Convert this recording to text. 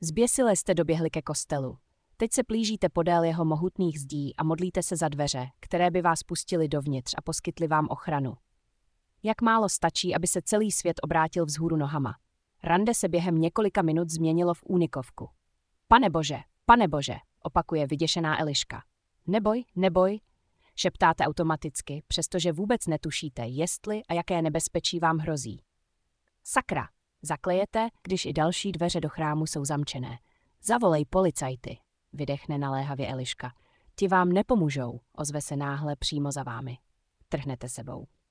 Zběsile jste doběhli ke kostelu. Teď se plížíte podél jeho mohutných zdí a modlíte se za dveře, které by vás pustily dovnitř a poskytly vám ochranu. Jak málo stačí, aby se celý svět obrátil vzhůru nohama. Rande se během několika minut změnilo v únikovku. Pane Bože, opakuje vyděšená Eliška. Neboj, šeptáte automaticky, přestože vůbec netušíte, jestli a jaké nebezpečí vám hrozí. Sakra, zaklejete, když i další dveře do chrámu jsou zamčené. Zavolej policajty, vydechne naléhavě Eliška. Ti vám nepomůžou, ozve se náhle přímo za vámi. Trhnete sebou.